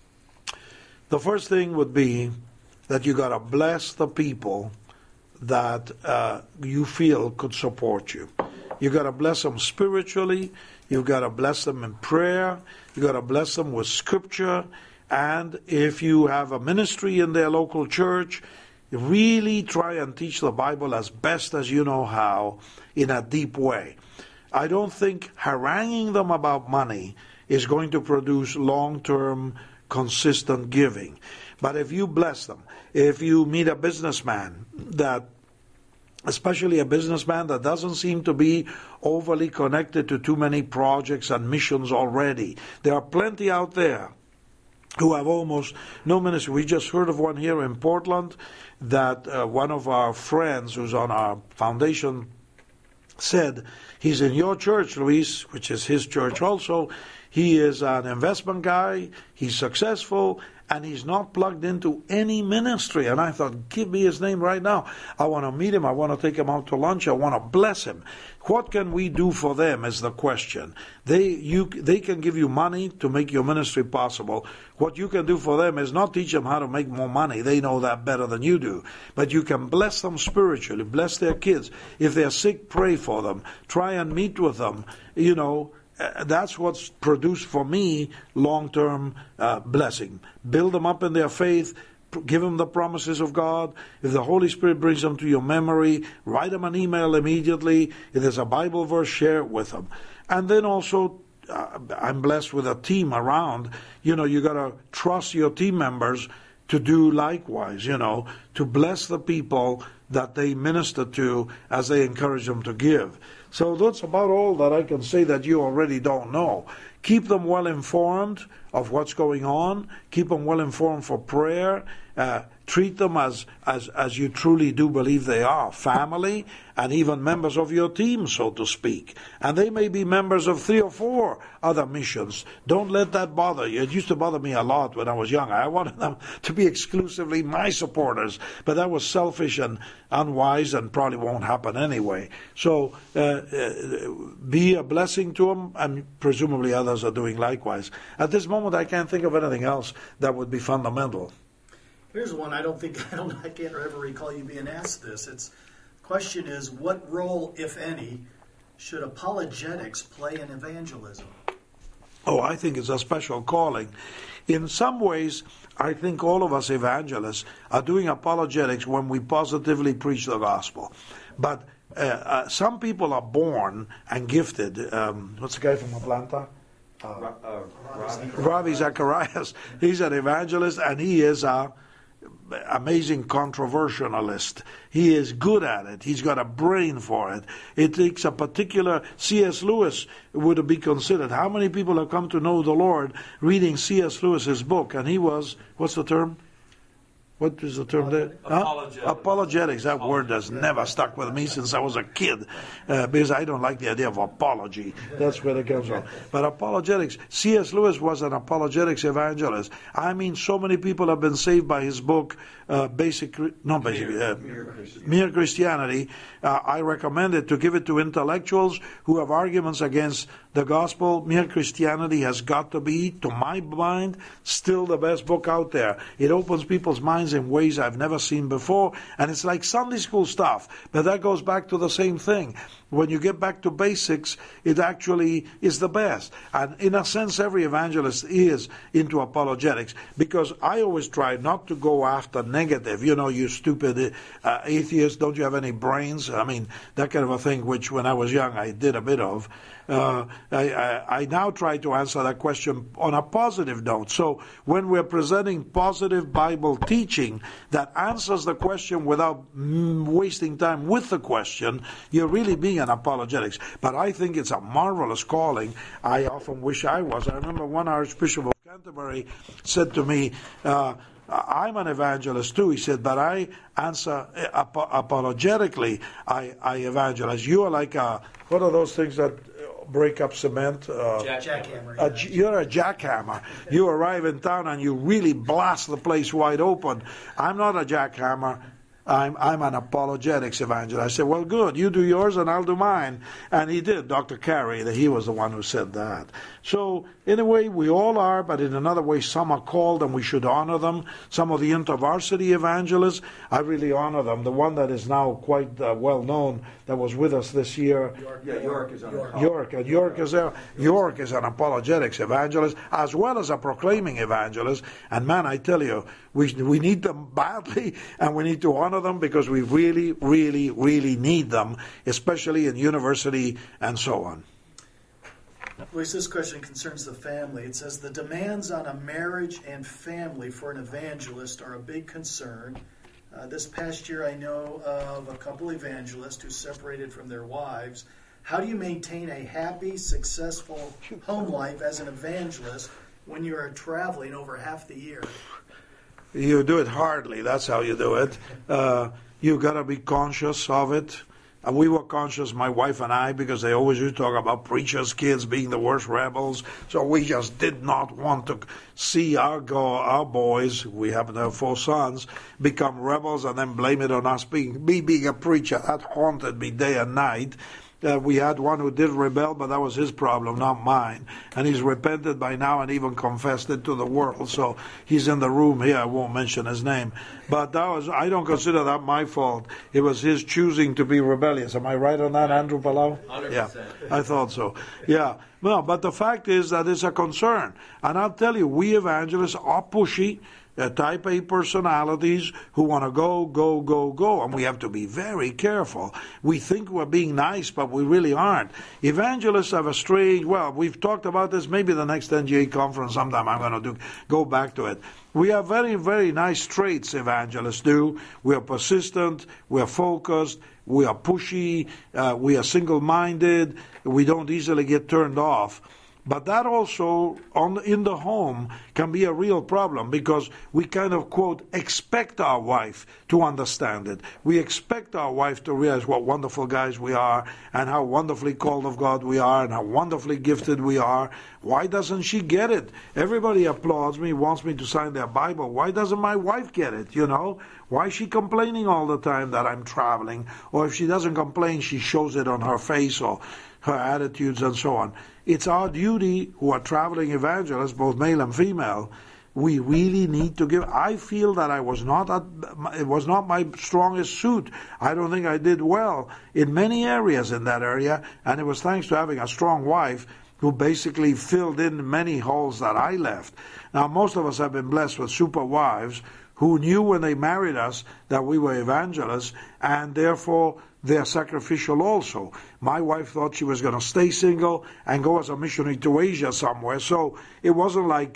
[SPEAKER 1] The first thing would be that you got to bless the people that you feel could support you. You got to bless them spiritually. You've got to bless them in prayer. You got to bless them with scripture. And if you have a ministry in their local church, really try and teach the Bible as best as you know how in a deep way. I don't think haranguing them about money is going to produce long-term consistent giving. But if you bless them, if you meet a businessman that, especially a businessman that doesn't seem to be overly connected to too many projects and missions already, there are plenty out there who have almost no ministry. We just heard of one here in Portland that one of our friends who's on our foundation said, he's in your church, Luis, which is his church also. He is an investment guy, he's successful, and he's not plugged into any ministry. And I thought, give me his name right now. I want to meet him, I want to take him out to lunch, I want to bless him. What can we do for them is the question. They can give you money to make your ministry possible. What you can do for them is not teach them how to make more money. They know that better than you do. But you can bless them spiritually, bless their kids. If they're sick, pray for them. Try and meet with them, you know. That's what's produced for me long-term blessing. Build them up in their faith. Give them the promises of God. If the Holy Spirit brings them to your memory, write them an email immediately. If there's a Bible verse, share it with them. And then also, I'm blessed with a team around. You know, you got to trust your team members to do likewise, you know, to bless the people that they minister to as they encourage them to give. So that's about all that I can say that you already don't know. Keep them well informed of what's going on. Keep them well informed for prayer. Treat them as you truly do believe they are, family, and even members of your team, so to speak. And they may be members of 3 or 4 other missions. Don't let that bother you. It used to bother me a lot when I was young. I wanted them to be exclusively my supporters, but that was selfish and unwise and probably won't happen anyway. So be a blessing to them, and presumably others are doing likewise. At this moment, I can't think of anything else that would be fundamental.
[SPEAKER 2] Here's one I can't ever recall you being asked this. The question is, what role, if any, should apologetics play in evangelism?
[SPEAKER 1] Oh, I think it's a special calling. In some ways, I think all of us evangelists are doing apologetics when we positively preach the gospel. But some people are born and gifted. What's the guy from Atlanta? Ravi Zacharias. He's an evangelist, and he is a amazing controversialist. He is good at it. He's got a brain for it. It takes a particular... C.S. Lewis would be considered. How many people have come to know the Lord reading C.S. Lewis's book? And he was, what's the term? What is the term there?
[SPEAKER 3] Apologetics.
[SPEAKER 1] Apologetics. That word has never stuck with me since I was a kid, because I don't like the idea of apology. That's where it comes from. But apologetics. C.S. Lewis was an apologetics evangelist. I mean, so many people have been saved by his book, Mere Christianity. I recommend it to give it to intellectuals who have arguments against the gospel. Mere Christianity has got to be, to my mind, still the best book out there. It opens people's minds in ways I've never seen before, and it's like Sunday school stuff, but that goes back to the same thing. When you get back to basics, it actually is the best. And in a sense, every evangelist is into apologetics, because I always try not to go after negative. You know, you stupid atheist, don't you have any brains? I mean, that kind of a thing, which when I was young I did a bit of. I now try to answer that question on a positive note. So when we're presenting positive Bible teaching that answers the question without wasting time with the question, you're really being an apologetics. But I think it's a marvelous calling. I often wish I was. I remember one Archbishop of Canterbury said to me, I'm an evangelist too. He said, but I answer apologetically. I evangelize. You are like what are those things that break up cement?
[SPEAKER 2] Jackhammer.
[SPEAKER 1] You're a jackhammer. You arrive in town and you really blast the place wide open. I'm not a jackhammer. I'm an apologetics evangelist. I said, well, good. You do yours and I'll do mine. And he did. Dr. Carey, he was the one who said that. So, in a way, we all are, but in another way, some are called and we should honor them. Some of the InterVarsity evangelists, I really honor them. The one that is now quite well known, that was with us this year.
[SPEAKER 3] York is on
[SPEAKER 1] York is an apologetics evangelist, as well as a proclaiming evangelist. And man, I tell you, we need them badly, and we need to honor them, because we really, really, really need them, especially in university and so on.
[SPEAKER 2] Luis, this question concerns the family. It says, the demands on a marriage and family for an evangelist are a big concern. This past year I know of a couple evangelists who separated from their wives. How do you maintain a happy, successful home life as an evangelist when you are traveling over half the year?
[SPEAKER 1] You do it hardly. That's how you do it. You got to be conscious of it. We were conscious, my wife and I, because they always used to talk about preachers' kids being the worst rebels. So we just did not want to see our boys, we happen to have 4 sons, become rebels and then blame it on us being a preacher. That haunted me day and night. We had one who did rebel, but that was his problem, not mine. And he's repented by now and even confessed it to the world. So he's in the room here. I won't mention his name. But I don't consider that my fault. It was his choosing to be rebellious. Am I right on that, Andrew Palau?
[SPEAKER 3] 100%.
[SPEAKER 1] Yeah, I thought so. Yeah. Well, but the fact is that it's a concern. And I'll tell you, we evangelists are pushy. Type A personalities who want to go, and we have to be very careful. We think we're being nice, but we really aren't. Evangelists have a strange, we've talked about this, maybe the next NGA conference sometime I'm going to go back to it. We have very, very nice traits, evangelists do. We are persistent, we are focused, we are pushy, we are single-minded, we don't easily get turned off. But that also, in the home, can be a real problem, because we kind of, quote, expect our wife to understand it. We expect our wife to realize what wonderful guys we are, and how wonderfully called of God we are, and how wonderfully gifted we are. Why doesn't she get it? Everybody applauds me, wants me to sign their Bible. Why doesn't my wife get it, you know? Why is she complaining all the time that I'm traveling? Or if she doesn't complain, she shows it on her face or her attitudes and so on. It's our duty, who are traveling evangelists, both male and female, we really need to give. I feel that it was not my strongest suit. I don't think I did well in many areas in that area, and it was thanks to having a strong wife who basically filled in many holes that I left. Now, most of us have been blessed with super wives who knew when they married us that we were evangelists, and therefore they're sacrificial also. My wife thought she was going to stay single and go as a missionary to Asia somewhere, so it wasn't like,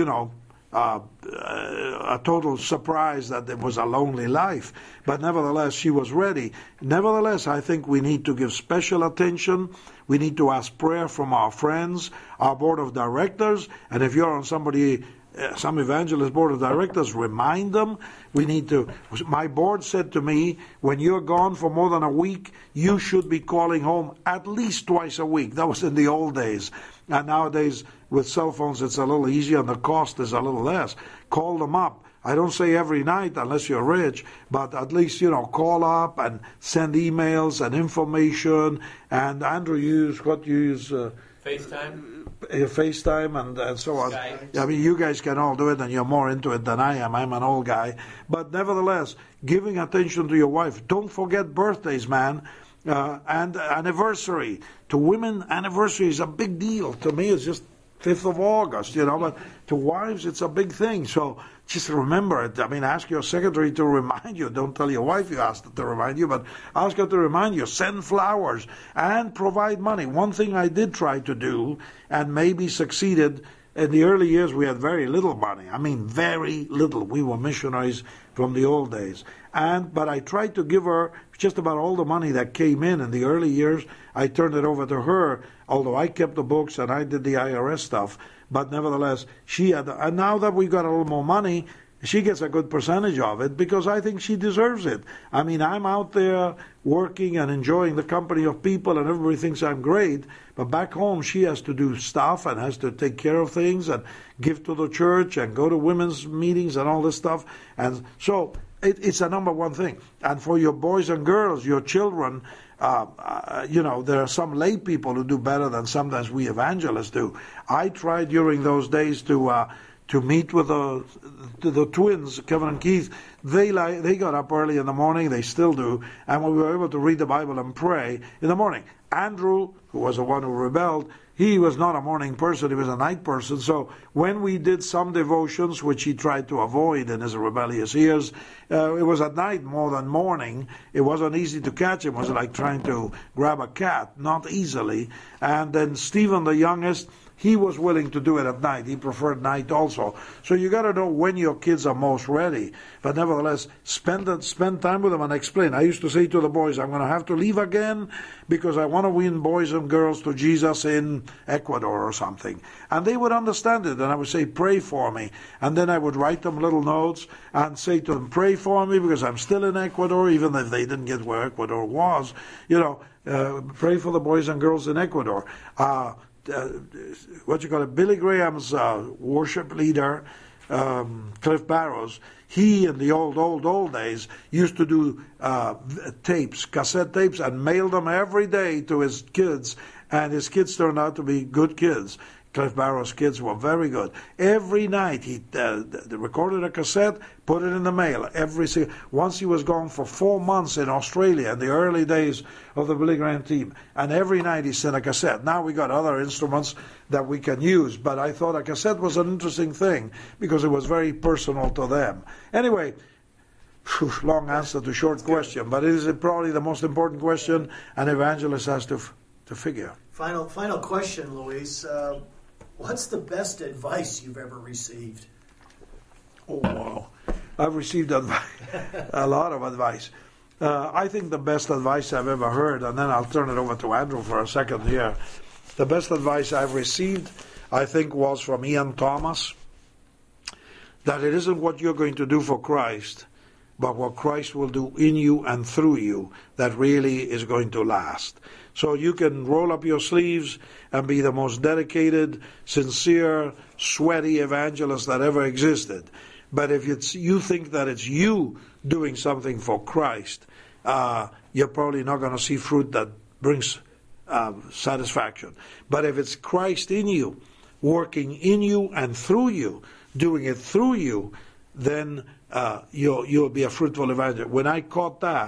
[SPEAKER 1] a total surprise that it was a lonely life. But nevertheless, she was ready. Nevertheless, I think we need to give special attention. We need to ask prayer from our friends, our board of directors, and if you're on some evangelist board of directors, remind them. My board said to me, when you're gone for more than a week, you should be calling home at least twice a week. That was in the old days. And nowadays, with cell phones, it's a little easier and the cost is a little less. Call them up. I don't say every night unless you're rich, but at least, call up and send emails and information. And Andrew, you use
[SPEAKER 3] FaceTime?
[SPEAKER 1] FaceTime and so on. Skype. I mean, you guys can all do it, and you're more into it than I am. I'm an old guy. But nevertheless, giving attention to your wife. Don't forget birthdays, man. And anniversary. To women, anniversary is a big deal. To me, it's just 5th of August, but to wives, it's a big thing. So just remember it. I mean, ask your secretary to remind you. Don't tell your wife you asked her to remind you, but ask her to remind you. Send flowers and provide money. One thing I did try to do, and maybe succeeded, in the early years we had very little money. I mean, very little. We were missionaries from the old days. But I tried to give her just about all the money that came in the early years. I turned it over to her, although I kept the books and I did the IRS stuff. But nevertheless, she had, and now that we got a little more money, she gets a good percentage of it because I think she deserves it. I mean, I'm out there working and enjoying the company of people and everybody thinks I'm great, but back home she has to do stuff and has to take care of things and give to the church and go to women's meetings and all this stuff. And so it's a number one thing. And for your boys and girls, your children, there are some lay people who do better than sometimes we evangelists do. I tried during those days to meet with the twins, Kevin and Keith. They got up early in the morning, they still do, and we were able to read the Bible and pray in the morning. Andrew, who was the one who rebelled, he was not a morning person, he was a night person. So when we did some devotions, which he tried to avoid in his rebellious years, it was at night more than morning. It wasn't easy to catch him. It was like trying to grab a cat, not easily. And then Stephen, the youngest, he was willing to do it at night. He preferred night also. So you got to know when your kids are most ready. But nevertheless, spend time with them and explain. I used to say to the boys, I'm going to have to leave again because I want to win boys and girls to Jesus in Ecuador or something. And they would understand it. And I would say, pray for me. And then I would write them little notes and say to them, pray for me because I'm still in Ecuador, even if they didn't get where Ecuador was. Pray for the boys and girls in Ecuador. Billy Graham's worship leader, Cliff Barrows, he in the old days used to do cassette tapes, and mail them every day to his kids, and his kids turned out to be good kids. Cliff Barrow's kids were very good. Every night he recorded a cassette, put it in the mail. Once he was gone for 4 months in Australia in the early days of the Billy Graham team, and every night he sent a cassette. Now we got other instruments that we can use, but I thought a cassette was an interesting thing because it was very personal to them. Anyway, long answer to short question, but it is probably the most important question an evangelist has to figure.
[SPEAKER 2] Final question, Luis. What's the best advice you've ever received?
[SPEAKER 1] Oh, wow. I've received a lot of advice. I think the best advice I've ever heard, and then I'll turn it over to Andrew for a second here. The best advice I've received, I think, was from Ian Thomas, that it isn't what you're going to do for Christ, but what Christ will do in you and through you that really is going to last. So you can roll up your sleeves and be the most dedicated, sincere, sweaty evangelist that ever existed. But if you think that it's you doing something for Christ, you're probably not going to see fruit that brings satisfaction. But if it's Christ in you, working in you and through you, doing it through you, then you'll be a fruitful evangelist. When I caught that,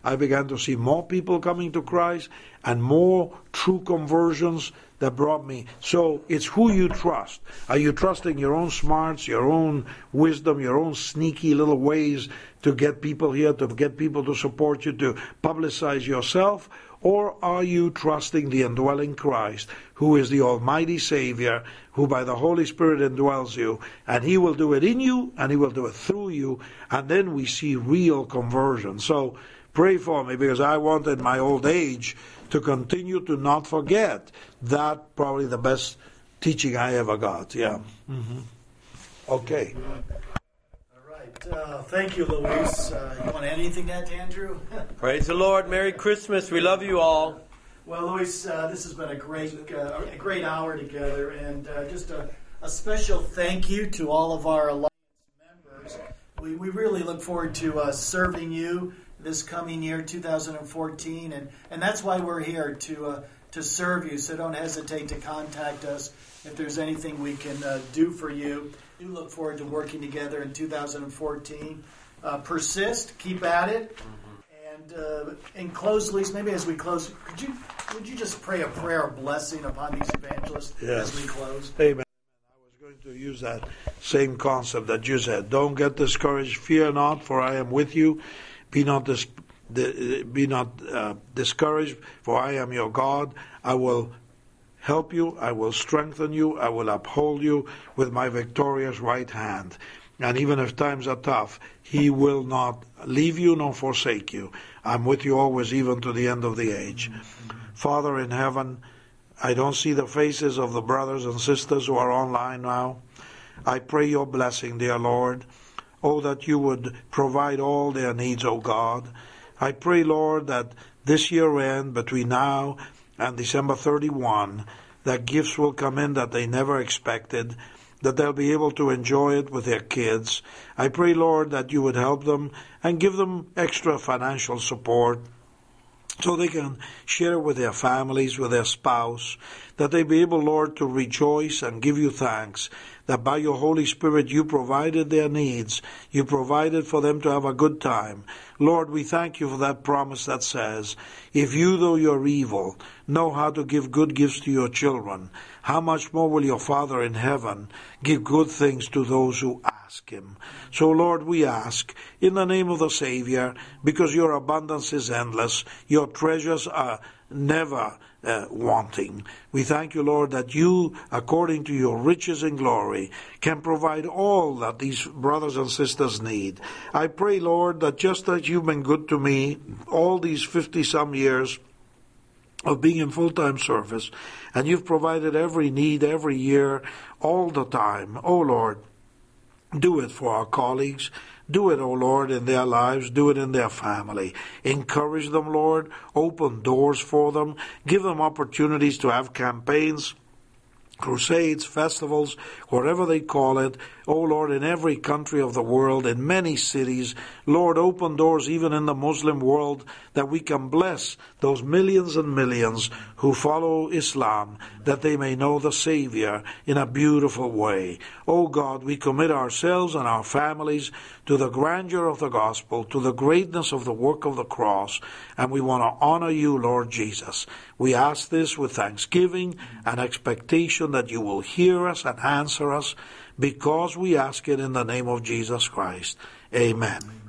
[SPEAKER 1] I began to see more people coming to Christ and more true conversions that brought me. So it's who you trust. Are you trusting your own smarts, your own wisdom, your own sneaky little ways to get people here, to get people to support you, to publicize yourself? Or are you trusting the indwelling Christ, who is the Almighty Savior, who by the Holy Spirit indwells you, and He will do it in you, and He will do it through you, and then we see real conversion. So pray for me, because I want in my old age to continue to not forget that probably the best teaching I ever got. Yeah. Mm-hmm. Okay.
[SPEAKER 2] Thank you, Luis. You want anything to add, Andrew?
[SPEAKER 3] Praise the Lord. Merry Christmas. We love you all.
[SPEAKER 2] Well, Luis, this has been a great hour together, and just a special thank you to all of our Alliance members. We really look forward to serving you this coming year, 2014, and that's why we're here, to serve you. So don't hesitate to contact us if there's anything we can do for you. We look forward to working together in 2014. Persist, keep at it. And in close, Lisa, maybe as we close, would you just pray a prayer of blessing upon these evangelists as we close?
[SPEAKER 1] Amen. I was going to use that same concept that you said. Don't get discouraged. Fear not, for I am with you. Be not discouraged, for I am your God. I will help you, I will strengthen you, I will uphold you with my victorious right hand. And even if times are tough, He will not leave you nor forsake you. I'm with you always, even to the end of the age. Father in heaven, I don't see the faces of the brothers and sisters who are online now. I pray your blessing, dear Lord. Oh, that you would provide all their needs, oh God. I pray, Lord, that this year end, between now and December 31, that gifts will come in that they never expected, that they'll be able to enjoy it with their kids. I pray, Lord, that you would help them and give them extra financial support so they can share it with their families, with their spouse, that they be able, Lord, to rejoice and give you thanks, that by your Holy Spirit you provided their needs, you provided for them to have a good time. Lord, we thank you for that promise that says, if you, though you're evil, know how to give good gifts to your children, how much more will your Father in heaven give good things to those who ask Him? So, Lord, we ask, in the name of the Savior, because your abundance is endless, your treasures are never wanting. We thank you, Lord, that you, according to your riches and glory, can provide all that these brothers and sisters need. I pray, Lord, that just as you've been good to me all these 50-some years of being in full-time service, and you've provided every need every year, all the time, oh Lord, do it for our colleagues. Do it, O Lord, in their lives. Do it in their family. Encourage them, Lord. Open doors for them. Give them opportunities to have campaigns, crusades, festivals, whatever they call it. Oh Lord, in every country of the world, in many cities, Lord, open doors even in the Muslim world that we can bless those millions and millions who follow Islam, that they may know the Savior in a beautiful way. Oh God, we commit ourselves and our families to the grandeur of the gospel, to the greatness of the work of the cross, and we want to honor you, Lord Jesus. We ask this with thanksgiving and expectation that you will hear us and answer us, because we ask it in the name of Jesus Christ. Amen.